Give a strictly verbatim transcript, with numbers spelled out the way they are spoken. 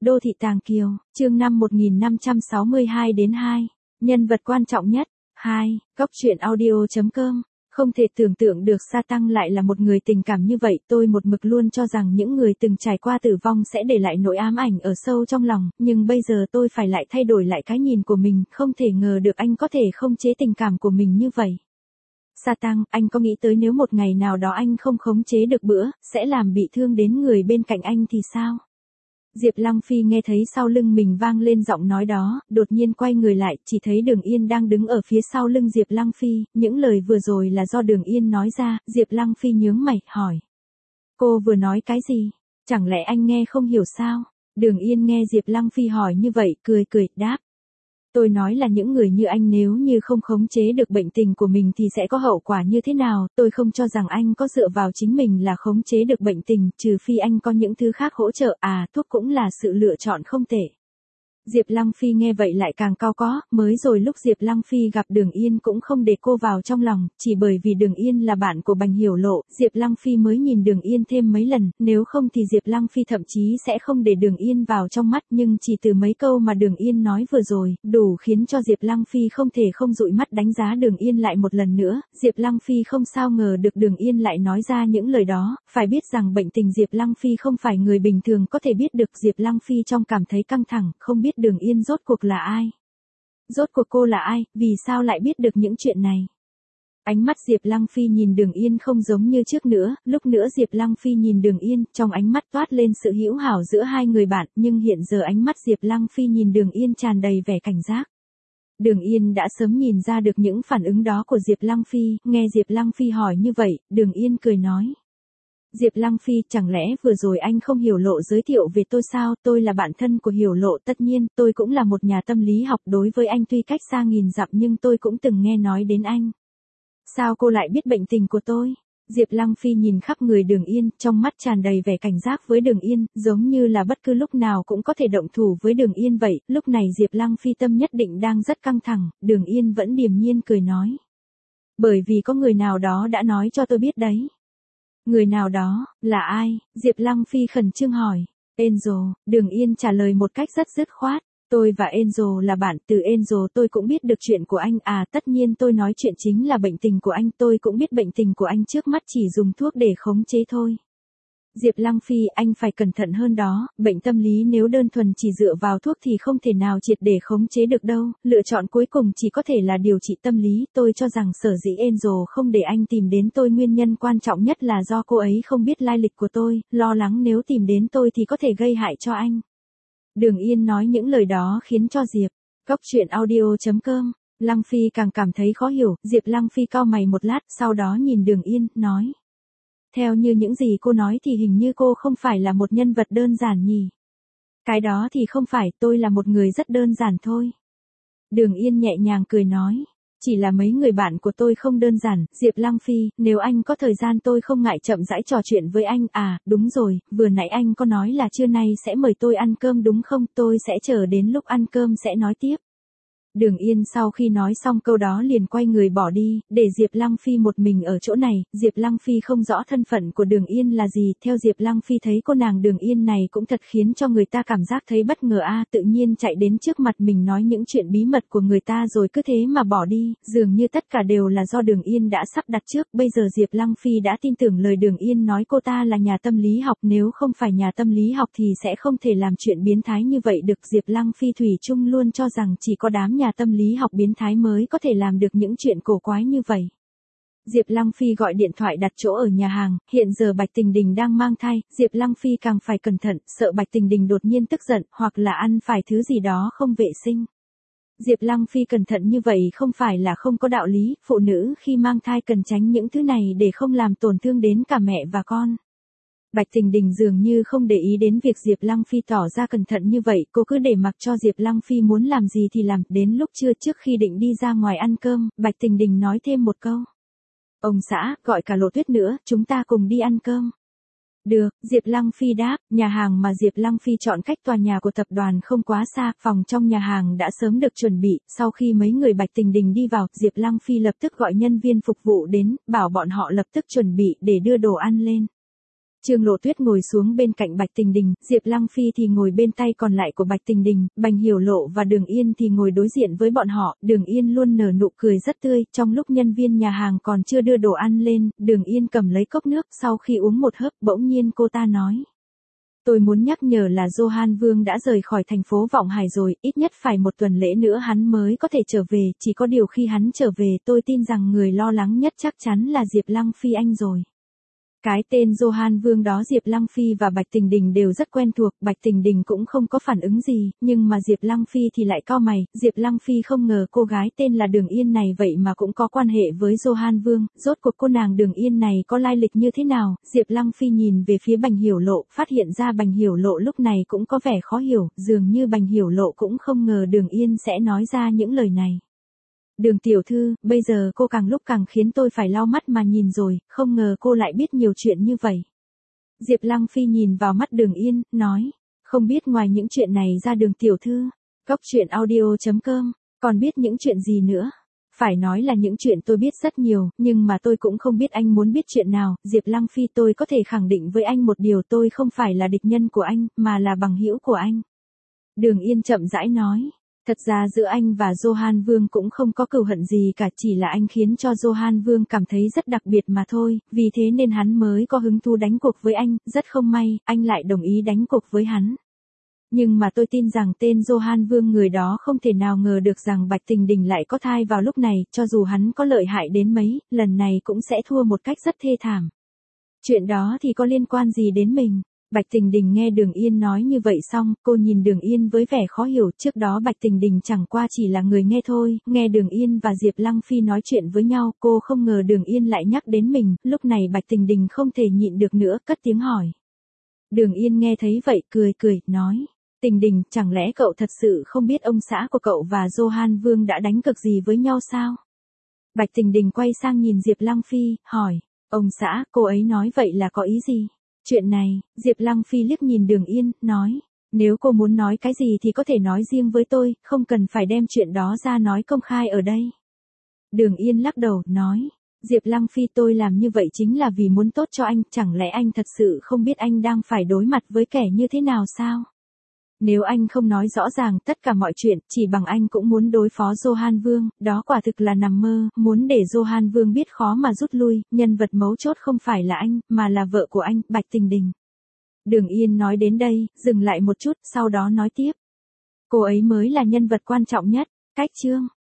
Đô thị Tàng Kiều, chương năm một nghìn năm trăm sáu mươi hai đến hai. Nhân vật quan trọng nhất. hai. Góc truyện audio chấm com. Không thể tưởng tượng được Sa Tăng lại là một người tình cảm như vậy, tôi một mực luôn cho rằng những người từng trải qua tử vong sẽ để lại nỗi ám ảnh ở sâu trong lòng, nhưng bây giờ tôi phải lại thay đổi lại cái nhìn của mình, không thể ngờ được anh có thể không chế tình cảm của mình như vậy. Sa Tăng, anh có nghĩ tới nếu một ngày nào đó anh không khống chế được bữa, sẽ làm bị thương đến người bên cạnh anh thì sao? Diệp Lăng Phi nghe thấy sau lưng mình vang lên giọng nói đó, đột nhiên quay người lại, chỉ thấy Đường Yên đang đứng ở phía sau lưng Diệp Lăng Phi, những lời vừa rồi là do Đường Yên nói ra, Diệp Lăng Phi nhướng mày, hỏi. Cô vừa nói cái gì? Chẳng lẽ anh nghe không hiểu sao? Đường Yên nghe Diệp Lăng Phi hỏi như vậy, cười cười, đáp. Tôi nói là những người như anh nếu như không khống chế được bệnh tình của mình thì sẽ có hậu quả như thế nào, tôi không cho rằng anh có dựa vào chính mình là khống chế được bệnh tình, trừ phi anh có những thứ khác hỗ trợ, à, thuốc cũng là sự lựa chọn không tệ. Diệp Lăng Phi nghe vậy lại càng cao có, mới rồi lúc Diệp Lăng Phi gặp Đường Yên cũng không để cô vào trong lòng, chỉ bởi vì Đường Yên là bạn của Bành Hiểu Lộ, Diệp Lăng Phi mới nhìn Đường Yên thêm mấy lần, nếu không thì Diệp Lăng Phi thậm chí sẽ không để Đường Yên vào trong mắt, nhưng chỉ từ mấy câu mà Đường Yên nói vừa rồi, đủ khiến cho Diệp Lăng Phi không thể không dụi mắt đánh giá Đường Yên lại một lần nữa, Diệp Lăng Phi không sao ngờ được Đường Yên lại nói ra những lời đó, phải biết rằng bệnh tình Diệp Lăng Phi không phải người bình thường có thể biết được, Diệp Lăng Phi trong cảm thấy căng thẳng, không biết Đường Yên rốt cuộc là ai? Rốt cuộc cô là ai, vì sao lại biết được những chuyện này? Ánh mắt Diệp Lăng Phi nhìn Đường Yên không giống như trước nữa, lúc nữa Diệp Lăng Phi nhìn Đường Yên, trong ánh mắt toát lên sự hữu hảo giữa hai người bạn, nhưng hiện giờ ánh mắt Diệp Lăng Phi nhìn Đường Yên tràn đầy vẻ cảnh giác. Đường Yên đã sớm nhìn ra được những phản ứng đó của Diệp Lăng Phi, nghe Diệp Lăng Phi hỏi như vậy, Đường Yên cười nói. Diệp Lăng Phi, chẳng lẽ vừa rồi anh không Hiểu Lộ giới thiệu về tôi sao, tôi là bạn thân của Hiểu Lộ, tất nhiên, tôi cũng là một nhà tâm lý học, đối với anh tuy cách xa nghìn dặm nhưng tôi cũng từng nghe nói đến anh. Sao cô lại biết bệnh tình của tôi? Diệp Lăng Phi nhìn khắp người Đường Yên, trong mắt tràn đầy vẻ cảnh giác với Đường Yên, giống như là bất cứ lúc nào cũng có thể động thủ với Đường Yên vậy, lúc này Diệp Lăng Phi tâm nhất định đang rất căng thẳng, Đường Yên vẫn điềm nhiên cười nói. Bởi vì có người nào đó đã nói cho tôi biết đấy. Người nào đó, là ai? Diệp Lăng Phi khẩn trương hỏi. Enzo, Đường Yên trả lời một cách rất dứt khoát. Tôi và Enzo là bạn, từ Enzo tôi cũng biết được chuyện của anh, à tất nhiên tôi nói chuyện chính là bệnh tình của anh, tôi cũng biết bệnh tình của anh trước mắt chỉ dùng thuốc để khống chế thôi. Diệp Lăng Phi, anh phải cẩn thận hơn đó, bệnh tâm lý nếu đơn thuần chỉ dựa vào thuốc thì không thể nào triệt để khống chế được đâu, lựa chọn cuối cùng chỉ có thể là điều trị tâm lý, tôi cho rằng sở dĩ Enzo không để anh tìm đến tôi nguyên nhân quan trọng nhất là do cô ấy không biết lai lịch của tôi, lo lắng nếu tìm đến tôi thì có thể gây hại cho anh. Đường Yên nói những lời đó khiến cho Diệp, góc truyện audio chấm com, Lăng Phi càng cảm thấy khó hiểu, Diệp Lăng Phi cau mày một lát, sau đó nhìn Đường Yên, nói. Theo như những gì cô nói thì hình như cô không phải là một nhân vật đơn giản nhỉ? Cái đó thì không phải, tôi là một người rất đơn giản thôi. Đường Yên nhẹ nhàng cười nói, chỉ là mấy người bạn của tôi không đơn giản, Diệp Lăng Phi, nếu anh có thời gian tôi không ngại chậm rãi trò chuyện với anh, à, đúng rồi, vừa nãy anh có nói là trưa nay sẽ mời tôi ăn cơm đúng không, tôi sẽ chờ đến lúc ăn cơm sẽ nói tiếp. Đường Yên sau khi nói xong câu đó liền quay người bỏ đi, để Diệp Lăng Phi một mình ở chỗ này, Diệp Lăng Phi không rõ thân phận của Đường Yên là gì, theo Diệp Lăng Phi thấy cô nàng Đường Yên này cũng thật khiến cho người ta cảm giác thấy bất ngờ a, tự nhiên chạy đến trước mặt mình nói những chuyện bí mật của người ta rồi cứ thế mà bỏ đi, dường như tất cả đều là do Đường Yên đã sắp đặt trước, bây giờ Diệp Lăng Phi đã tin tưởng lời Đường Yên nói cô ta là nhà tâm lý học, nếu không phải nhà tâm lý học thì sẽ không thể làm chuyện biến thái như vậy được, Diệp Lăng Phi thủy chung luôn cho rằng chỉ có đám nhà tâm lý học biến thái mới có thể làm được những chuyện cổ quái như vậy. Diệp Lăng Phi gọi điện thoại đặt chỗ ở nhà hàng, hiện giờ Bạch Tình Đình đang mang thai, Diệp Lăng Phi càng phải cẩn thận, sợ Bạch Tình Đình đột nhiên tức giận, hoặc là ăn phải thứ gì đó không vệ sinh. Diệp Lăng Phi cẩn thận như vậy không phải là không có đạo lý, phụ nữ khi mang thai cần tránh những thứ này để không làm tổn thương đến cả mẹ và con. Bạch Tình Đình dường như không để ý đến việc Diệp Lăng Phi tỏ ra cẩn thận như vậy, cô cứ để mặc cho Diệp Lăng Phi muốn làm gì thì làm, đến lúc trưa trước khi định đi ra ngoài ăn cơm, Bạch Tình Đình nói thêm một câu. Ông xã, gọi cả Lộ Tuyết nữa, chúng ta cùng đi ăn cơm. Được, Diệp Lăng Phi đáp, nhà hàng mà Diệp Lăng Phi chọn cách tòa nhà của tập đoàn không quá xa, phòng trong nhà hàng đã sớm được chuẩn bị, sau khi mấy người Bạch Tình Đình đi vào, Diệp Lăng Phi lập tức gọi nhân viên phục vụ đến, bảo bọn họ lập tức chuẩn bị để đưa đồ ăn lên. Trương Lộ Tuyết ngồi xuống bên cạnh Bạch Tình Đình, Diệp Lăng Phi thì ngồi bên tay còn lại của Bạch Tình Đình, Bành Hiểu Lộ và Đường Yên thì ngồi đối diện với bọn họ, Đường Yên luôn nở nụ cười rất tươi, trong lúc nhân viên nhà hàng còn chưa đưa đồ ăn lên, Đường Yên cầm lấy cốc nước, sau khi uống một hớp, bỗng nhiên cô ta nói. Tôi muốn nhắc nhở là Johan Vương đã rời khỏi thành phố Vọng Hải rồi, ít nhất phải một tuần lễ nữa hắn mới có thể trở về, chỉ có điều khi hắn trở về tôi tin rằng người lo lắng nhất chắc chắn là Diệp Lăng Phi anh rồi. Cái tên Johan Vương đó Diệp Lăng Phi và Bạch Tình Đình đều rất quen thuộc, Bạch Tình Đình cũng không có phản ứng gì, nhưng mà Diệp Lăng Phi thì lại cau mày, Diệp Lăng Phi không ngờ cô gái tên là Đường Yên này vậy mà cũng có quan hệ với Johan Vương, rốt cuộc cô nàng Đường Yên này có lai lịch như thế nào, Diệp Lăng Phi nhìn về phía Bành Hiểu Lộ, phát hiện ra Bành Hiểu Lộ lúc này cũng có vẻ khó hiểu, dường như Bành Hiểu Lộ cũng không ngờ Đường Yên sẽ nói ra những lời này. Đường tiểu thư, bây giờ cô càng lúc càng khiến tôi phải lau mắt mà nhìn rồi, không ngờ cô lại biết nhiều chuyện như vậy. Diệp Lăng Phi nhìn vào mắt Đường Yên, nói, không biết ngoài những chuyện này ra Đường tiểu thư, Cóc Truyện Audio chấm com, còn biết những chuyện gì nữa? Phải nói là những chuyện tôi biết rất nhiều, nhưng mà tôi cũng không biết anh muốn biết chuyện nào, Diệp Lăng Phi tôi có thể khẳng định với anh một điều tôi không phải là địch nhân của anh, mà là bằng hữu của anh. Đường Yên chậm rãi nói. Thật ra giữa anh và Johan Vương cũng không có cừu hận gì cả, chỉ là anh khiến cho Johan Vương cảm thấy rất đặc biệt mà thôi, vì thế nên hắn mới có hứng thú đánh cuộc với anh, rất không may, anh lại đồng ý đánh cuộc với hắn. Nhưng mà tôi tin rằng tên Johan Vương người đó không thể nào ngờ được rằng Bạch Tình Đình lại có thai vào lúc này, cho dù hắn có lợi hại đến mấy, lần này cũng sẽ thua một cách rất thê thảm. Chuyện đó thì có liên quan gì đến mình? Bạch Tình Đình nghe Đường Yên nói như vậy xong, cô nhìn Đường Yên với vẻ khó hiểu, trước đó Bạch Tình Đình chẳng qua chỉ là người nghe thôi, nghe Đường Yên và Diệp Lăng Phi nói chuyện với nhau, cô không ngờ Đường Yên lại nhắc đến mình, lúc này Bạch Tình Đình không thể nhịn được nữa, cất tiếng hỏi. Đường Yên nghe thấy vậy, cười cười, nói, Tình Đình, chẳng lẽ cậu thật sự không biết ông xã của cậu và Johan Vương đã đánh cược gì với nhau sao? Bạch Tình Đình quay sang nhìn Diệp Lăng Phi, hỏi, ông xã, cô ấy nói vậy là có ý gì? Chuyện này, Diệp Lăng Phi liếc nhìn Đường Yên, nói, nếu cô muốn nói cái gì thì có thể nói riêng với tôi, không cần phải đem chuyện đó ra nói công khai ở đây. Đường Yên lắc đầu, nói, Diệp Lăng Phi tôi làm như vậy chính là vì muốn tốt cho anh, chẳng lẽ anh thật sự không biết anh đang phải đối mặt với kẻ như thế nào sao? Nếu anh không nói rõ ràng tất cả mọi chuyện, chỉ bằng anh cũng muốn đối phó Johan Vương, đó quả thực là nằm mơ, muốn để Johan Vương biết khó mà rút lui, nhân vật mấu chốt không phải là anh, mà là vợ của anh, Bạch Tình Đình. Đường Yên nói đến đây, dừng lại một chút, sau đó nói tiếp. Cô ấy mới là nhân vật quan trọng nhất, cách chương.